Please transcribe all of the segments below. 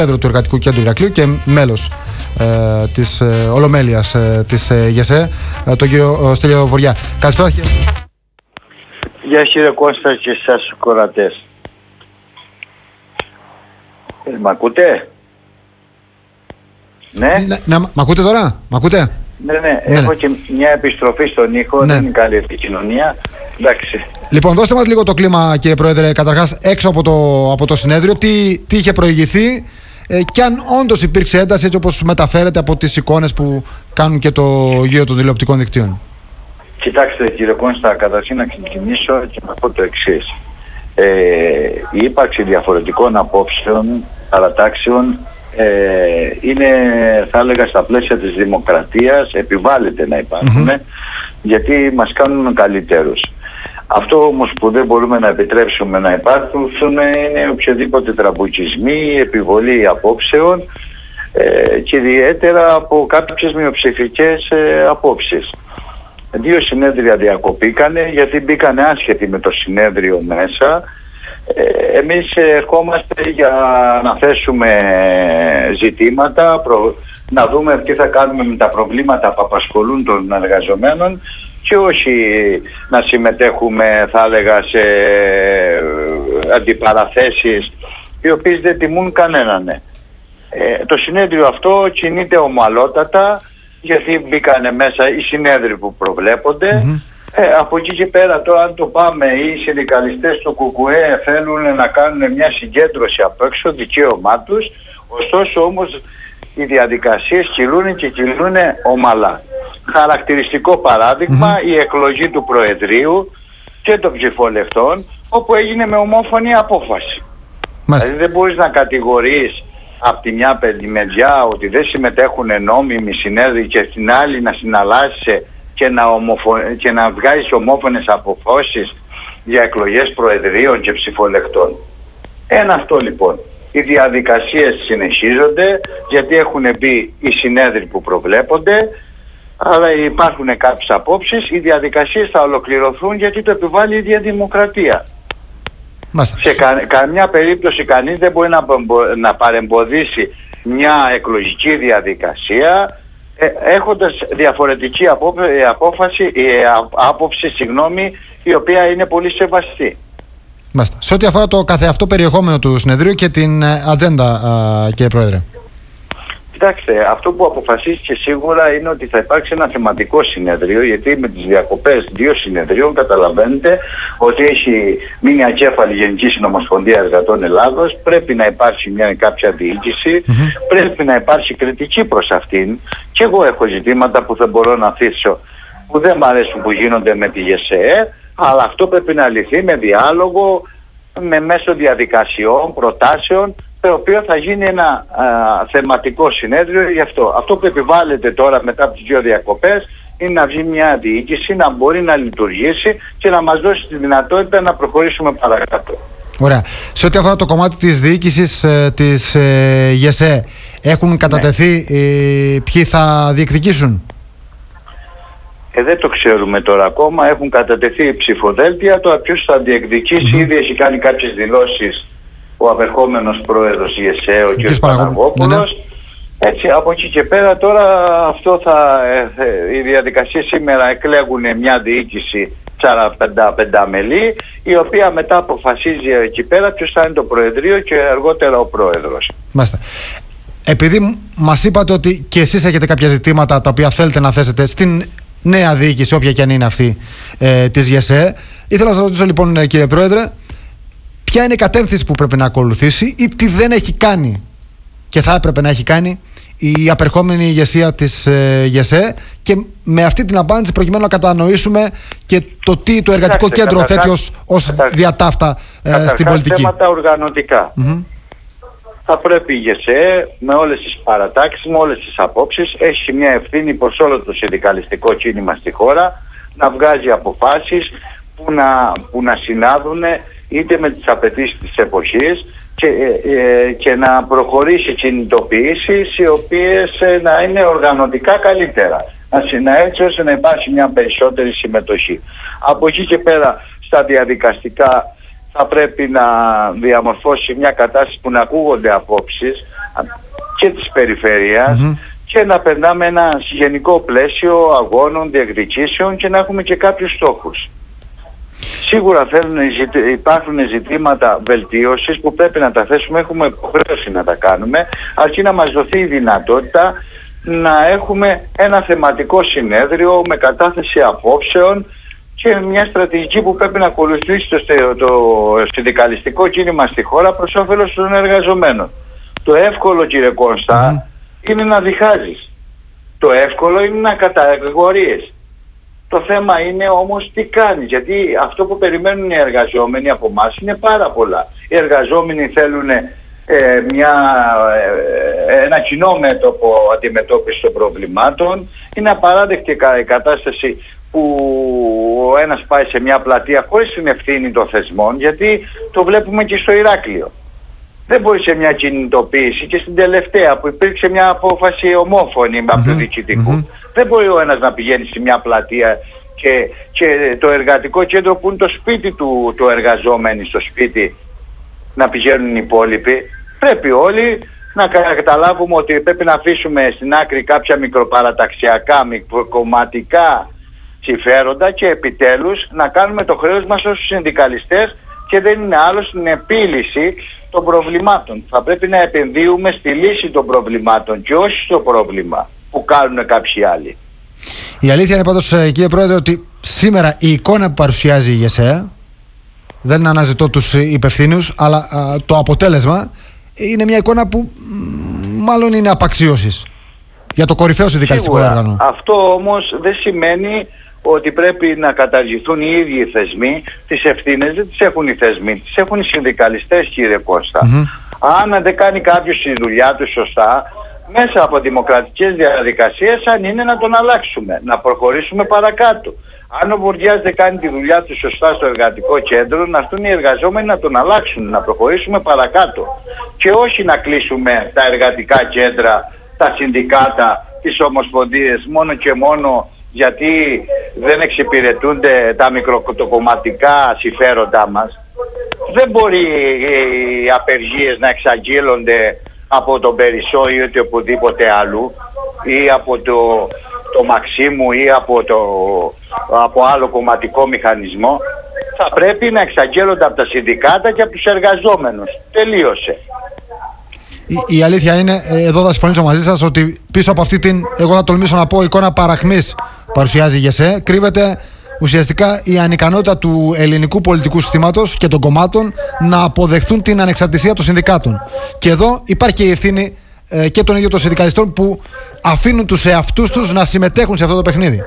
πρόεδρο του Εργατικού Κέντρου Ηρακλείου και μέλος της Ολομέλειας της ΓΕΣΕ, τον κύριο Στέλιο Βοριά. Καλησπέρα. Γεια κύριε Κώστα και εσάς τους κορατές. Μ' ακούτε? Ναι. Μ' ακούτε τώρα? Μ' ακούτε? Ναι. Έχω και μια επιστροφή στον ήχο, δεν είναι καλή επικοινωνία. Εντάξει. Λοιπόν, δώστε μας λίγο το κλίμα, κύριε Πρόεδρε, καταρχάς έξω από το συνέδριο, τι είχε προηγηθεί και αν όντως υπήρξε ένταση έτσι όπως μεταφέρεται από τις εικόνες που κάνουν και το γύρο των τηλεοπτικών δικτύων. Κοιτάξτε κύριε Κώστα, καταρχήν να ξεκινήσω και να πω το εξής. Η ύπαρξη διαφορετικών απόψεων, παρατάξεων, είναι, θα έλεγα, στα πλαίσια της δημοκρατίας, επιβάλλεται να υπάρχουν, γιατί μας κάνουν καλύτερους. Αυτό όμως που δεν μπορούμε να επιτρέψουμε να υπάρχουν είναι οποιοδήποτε τραμπουκισμοί, επιβολή απόψεων και ιδιαίτερα από κάποιες μειοψηφικές απόψεις. 2 συνέδρια διακοπήκανε γιατί μπήκανε άσχετοι με το συνέδριο μέσα. Εμείς ερχόμαστε για να θέσουμε ζητήματα, να δούμε τι θα κάνουμε με τα προβλήματα που απασχολούν των εργαζομένων και όχι να συμμετέχουμε, θα έλεγα, σε αντιπαραθέσεις οι οποίες δεν τιμούν κανέναν. Το συνέδριο αυτό κινείται ομαλότατα γιατί μπήκανε μέσα οι συνέδριοι που προβλέπονται. Από εκεί και πέρα τώρα, αν το πάμε, οι συνδικαλιστές του ΚΚΕ θέλουν να κάνουν μια συγκέντρωση απ' έξω, δικαίωμά τους, ωστόσο όμως οι διαδικασίες κυλούν και κυλούν ομαλά. Χαρακτηριστικό παράδειγμα η εκλογή του Προεδρείου και των ψηφολευτών, όπου έγινε με ομόφωνη απόφαση. Δηλαδή δεν μπορείς να κατηγορείς από τη μια μεριά ότι δεν συμμετέχουν νόμιμοι συνέδριοι και στην άλλη να συναλλάσσεσαι και να βγάζεις ομόφωνες αποφάσεις για εκλογές προεδρίων και ψηφολεκτών. Ένα αυτό λοιπόν. Οι διαδικασίες συνεχίζονται γιατί έχουν μπει οι συνέδροι που προβλέπονται, αλλά υπάρχουν κάποιες απόψεις, οι διαδικασίες θα ολοκληρωθούν γιατί το επιβάλλει η ίδια δημοκρατία. Σε καμιά περίπτωση κανείς δεν μπορεί να παρεμποδίσει μια εκλογική διαδικασία έχοντας διαφορετική άποψη, η οποία είναι πολύ σεβαστή. Σε ό,τι αφορά το καθεαυτό περιεχόμενο του συνεδρίου και την ατζέντα, κύριε Πρόεδρε. Κοιτάξτε, αυτό που αποφασίστηκε σίγουρα είναι ότι θα υπάρξει ένα θεματικό συνέδριο, γιατί με τις διακοπές 2 συνεδρίων καταλαβαίνετε ότι έχει μείνει ακέφαλη Γενική Συνομοσπονδία Εργατών Ελλάδος, πρέπει να υπάρξει κάποια διοίκηση, πρέπει να υπάρξει κριτική προς αυτήν και εγώ έχω ζητήματα που δεν μπορώ να θίξω, που δεν μ' αρέσουν που γίνονται με τη ΓΕΣΕ, αλλά αυτό πρέπει να λυθεί με διάλογο, με μέσω διαδικασιών, προτάσεων, το οποίο θα γίνει ένα θεματικό συνέδριο γι' αυτό. Αυτό που επιβάλλεται τώρα μετά από τις 2 διακοπές είναι να βγει μια διοίκηση, να μπορεί να λειτουργήσει και να μας δώσει τη δυνατότητα να προχωρήσουμε παρακάτω. Ωραία. Σε ό,τι αφορά το κομμάτι της διοίκησης της ΓΕΣΕ, έχουν κατατεθεί ποιοι θα διεκδικήσουν? Δεν το ξέρουμε τώρα ακόμα. Έχουν κατατεθεί ψηφοδέλτια. Τώρα ποιος θα διεκδικήσει, ήδη έχει κάνει κάποιες δηλώσεις ο απερχόμενος πρόεδρος ΓΕΣΕ, ο κ. Παναγόπουλος. Έτσι, από εκεί και πέρα τώρα οι διαδικασίες σήμερα εκλέγουν μια διοίκηση 45 μελή, η οποία μετά αποφασίζει εκεί πέρα ποιος θα είναι το Προεδρείο και αργότερα ο Πρόεδρος. Μάλιστα. Επειδή μας είπατε ότι και εσείς έχετε κάποια ζητήματα τα οποία θέλετε να θέσετε στην νέα διοίκηση, όποια και αν είναι αυτή της ΓΕΣΕ, ήθελα να σας ρωτήσω λοιπόν, κύριε Πρόεδρε, ποια είναι η κατεύθυνση που πρέπει να ακολουθήσει ή τι δεν έχει κάνει και θα έπρεπε να έχει κάνει η απερχόμενη ηγεσία της ΓΕΣΕ, και με αυτή την απάντηση προκειμένου να κατανοήσουμε και το τι το Εργατικό Κέντρο θέτει ως διατάφτα στην πολιτική. Θέματα οργανωτικά. Θα πρέπει η ΓΕΣΕ με όλες τις παρατάξεις, με όλες τις απόψεις, έχει μια ευθύνη προς όλο το συνδικαλιστικό κίνημα στη χώρα, να βγάζει αποφάσεις που να συνάδουν είτε με τις απαιτήσεις της εποχής και να προχωρήσει κινητοποιήσεις οι οποίες να είναι οργανωτικά καλύτερα, έτσι ώστε να υπάρχει μια περισσότερη συμμετοχή. Από εκεί και πέρα στα διαδικαστικά θα πρέπει να διαμορφώσει μια κατάσταση που να ακούγονται απόψεις, και της περιφέρειας και να περνάμε ένα γενικό πλαίσιο αγώνων, διεκδικήσεων και να έχουμε και κάποιους στόχους. Σίγουρα υπάρχουν ζητήματα βελτίωσης που πρέπει να τα θέσουμε, έχουμε υποχρέωση να τα κάνουμε, αρκεί να μας δοθεί η δυνατότητα να έχουμε ένα θεματικό συνέδριο με κατάθεση απόψεων και μια στρατηγική που πρέπει να ακολουθήσει το συνδικαλιστικό κίνημα στη χώρα προς όφελος των εργαζομένων. Το εύκολο, κύριε Κώστα, είναι να διχάζεις. Το εύκολο είναι να κατηγορείς. Το θέμα είναι όμως τι κάνεις, γιατί αυτό που περιμένουν οι εργαζόμενοι από εμάς είναι πάρα πολλά. Οι εργαζόμενοι θέλουν ένα κοινό μέτωπο αντιμετώπιση των προβλημάτων. Είναι απαράδεκτη η κατάσταση που ο ένας πάει σε μια πλατεία χωρίς την ευθύνη των θεσμών, γιατί το βλέπουμε και στο Ηράκλειο. Δεν μπορεί σε μια κινητοποίηση και στην τελευταία που υπήρξε μια απόφαση ομόφωνη από το διοικητικού. Δεν μπορεί ο ένας να πηγαίνει σε μια πλατεία και το εργατικό κέντρο που είναι το σπίτι του εργαζόμενου στο σπίτι να πηγαίνουν οι υπόλοιποι. Πρέπει όλοι να καταλάβουμε ότι πρέπει να αφήσουμε στην άκρη κάποια μικροπαραταξιακά, μικροκομματικά συμφέροντα και επιτέλους να κάνουμε το χρέος μας ως συνδικαλιστές και δεν είναι άλλο στην επίλυση των προβλημάτων. Θα πρέπει να επενδύουμε στη λύση των προβλημάτων και όχι στο πρόβλημα που κάνουν κάποιοι άλλοι. Η αλήθεια είναι πάντως, κύριε Πρόεδρε, ότι σήμερα η εικόνα που παρουσιάζει η ΓΕΣΕΑ, δεν αναζητώ τους υπευθύνους, αλλά το αποτέλεσμα είναι μια εικόνα που μάλλον είναι απαξίωσης για το κορυφαίο συνδικαλιστικό όργανο. Αυτό όμως δεν σημαίνει ότι πρέπει να καταργηθούν οι ίδιοι οι θεσμοί. Τις ευθύνες δεν τις έχουν οι θεσμοί, τις έχουν οι συνδικαλιστές, κύριε Κώστα. Αν δεν κάνει κάποιος τη δουλειά του σωστά, μέσα από δημοκρατικές διαδικασίες, αν είναι να τον αλλάξουμε, να προχωρήσουμε παρακάτω. Αν ο Βουρδιάς δεν κάνει τη δουλειά του σωστά στο εργατικό κέντρο, να έρθουν οι εργαζόμενοι να τον αλλάξουν, να προχωρήσουμε παρακάτω. Και όχι να κλείσουμε τα εργατικά κέντρα, τα συνδικάτα, τις ομοσπονδίες, μόνο και μόνο γιατί δεν εξυπηρετούνται τα μικροκομματικά συμφέροντά μας. Δεν μπορεί οι απεργίες να εξαγγείλονται από τον Περισσό ή ότι οπουδήποτε αλλού, ή από το Μαξίμου ή από άλλο κομματικό μηχανισμό. Θα πρέπει να εξαγγέλλονται από τα συνδικάτα και από τους εργαζόμενους. Τελείωσε. Η αλήθεια είναι, εδώ θα συμφωνήσω μαζί σας, ότι πίσω από αυτή την, εγώ θα τολμήσω να πω, εικόνα παραχμής παρουσιάζει η ΓΕΣΕ, κρύβεται ουσιαστικά η ανικανότητα του ελληνικού πολιτικού συστήματος και των κομμάτων να αποδεχθούν την ανεξαρτησία των συνδικάτων. Και εδώ υπάρχει και η ευθύνη και των ίδιων των συνδικαλιστών που αφήνουν τους εαυτούς τους να συμμετέχουν σε αυτό το παιχνίδι.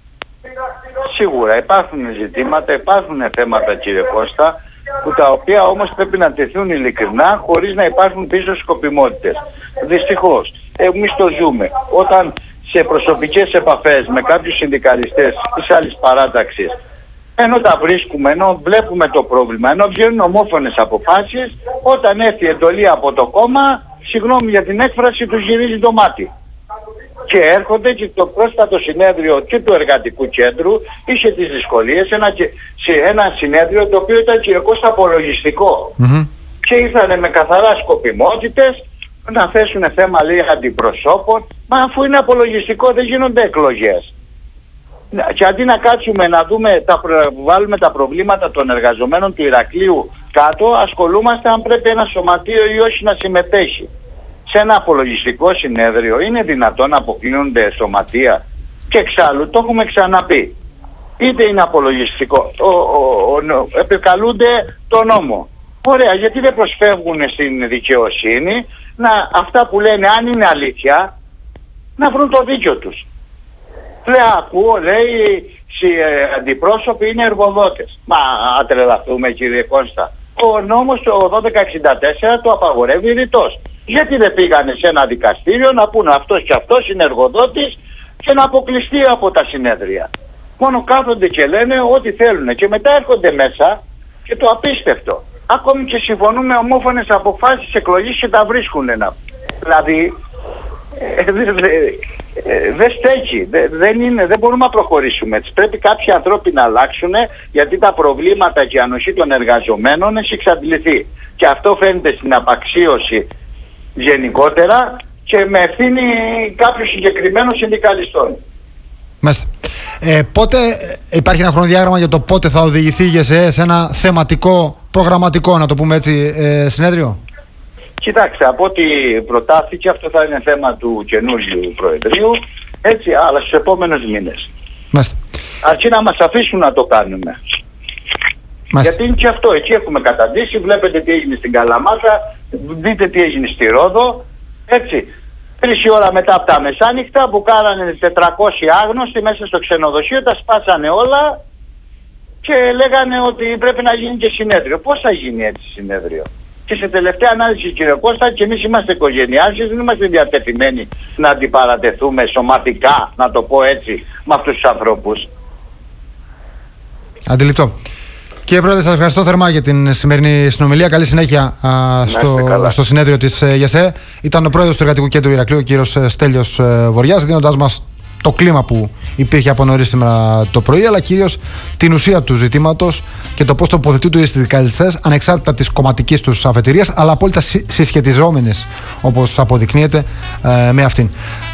Σίγουρα υπάρχουν ζητήματα, υπάρχουν θέματα, κύριε Κώστα, που τα οποία όμως πρέπει να τεθούν ειλικρινά χωρίς να υπάρχουν πίσω σκοπιμότητες. Δυστυχώς, εμείς το ζούμε. Όταν σε προσωπικές επαφές με κάποιους συνδικαλιστές της άλλης παράταξης, ενώ τα βρίσκουμε, ενώ βλέπουμε το πρόβλημα, ενώ βγαίνουν ομόφωνες αποφάσεις, όταν έρθει εντολή από το κόμμα, συγγνώμη για την έκφραση, του γυρίζει το μάτι. Και έρχονται και το πρόσφατο συνέδριο και του εργατικού κέντρου είχε τις δυσκολίες, ένα συνέδριο το οποίο ήταν κυρίως απολογιστικό. Και ήρθανε με καθαρά σκοπιμότητες να θέσουν θέμα, λέει, αντιπροσώπων, μα αφού είναι απολογιστικό δεν γίνονται εκλογές. Και αντί να κάτσουμε να δούμε, βάλουμε τα προβλήματα των εργαζομένων του Ηρακλείου κάτω, ασχολούμαστε αν πρέπει ένα σωματείο ή όχι να συμμετέχει. Σε ένα απολογιστικό συνέδριο είναι δυνατόν να αποκλίνονται σωματεία? Και εξάλλου το έχουμε ξαναπεί. Είτε είναι απολογιστικό, επικαλούνται τον νόμο. Ωραία, γιατί δεν προσφεύγουν στην δικαιοσύνη αυτά που λένε, αν είναι αλήθεια, να βρουν το δίκιο τους. Ακούω, λέει, αντιπρόσωποι είναι εργοδότες. Μα ατρελαθούμε, κύριε Κώστα. Ο νόμος το 1264 το απαγορεύει ρητός. Γιατί δεν πήγανε σε ένα δικαστήριο να πούνε αυτός και αυτός είναι εργοδότης και να αποκλειστεί από τα συνέδρια? Μόνο κάθονται και λένε ό,τι θέλουν και μετά έρχονται μέσα και το απίστευτο. Ακόμη και συμφωνούν με ομόφωνες αποφάσεις εκλογής και τα βρίσκουν. Δηλαδή δεν στέκει, δεν μπορούμε να προχωρήσουμε έτσι. Πρέπει κάποιοι ανθρώποι να αλλάξουν, γιατί τα προβλήματα και η ανοχή των εργαζομένων έχει εξαντληθεί. Και αυτό φαίνεται στην απαξίωση γενικότερα και με ευθύνη κάποιων συγκεκριμένων συνδικαλιστών. Μάλιστα. Πότε υπάρχει ένα χρονοδιάγραμμα για το πότε θα οδηγηθεί η ΓΕΣΕ σε ένα θεματικό, προγραμματικό, να το πούμε έτσι, συνέδριο? Κοιτάξτε, από ό,τι προτάθηκε, αυτό θα είναι θέμα του καινούριου Προεδρείου, έτσι, αλλά στους επόμενους μήνες. Μάλιστα. Αρκεί να μας αφήσουν να το κάνουμε. Μάλιστα. Γιατί είναι και αυτό, εκεί έχουμε καταντήσει, βλέπετε τι έγινε στην Καλαμάτα, δείτε τι έγινε στη Ρόδο, έτσι. 3 ώρα μετά από τα μεσάνυχτα που κάνανε 400 άγνωστοι μέσα στο ξενοδοχείο, τα σπάσανε όλα και λέγανε ότι πρέπει να γίνει και συνέδριο. Πώς θα γίνει έτσι συνέδριο? Και σε τελευταία ανάλυση, κύριε Κώστα, και εμείς είμαστε οικογενειάρχες, δεν είμαστε διατεθειμένοι να αντιπαρατεθούμε σωματικά, να το πω έτσι, με αυτούς τους ανθρώπους. Αντιληπτό. Κύριε Πρόεδρε, σας ευχαριστώ θερμά για την σημερινή συνομιλία. Καλή συνέχεια στο συνέδριο της ΓΕΣΕ. Ήταν ο πρόεδρος του Εργατικού Κέντρου Ηρακλείου, ο κύριος Στέλιος Βοριάς, δίνοντάς μας το κλίμα που υπήρχε από νωρίς σήμερα το πρωί, αλλά κυρίως την ουσία του ζητήματος και το πώς τοποθετούνται οι συνδικαλιστές, ανεξάρτητα της κομματικής τους αφετηρίας, αλλά απόλυτα συσχετιζόμενες, όπως αποδεικνύεται, με αυτήν.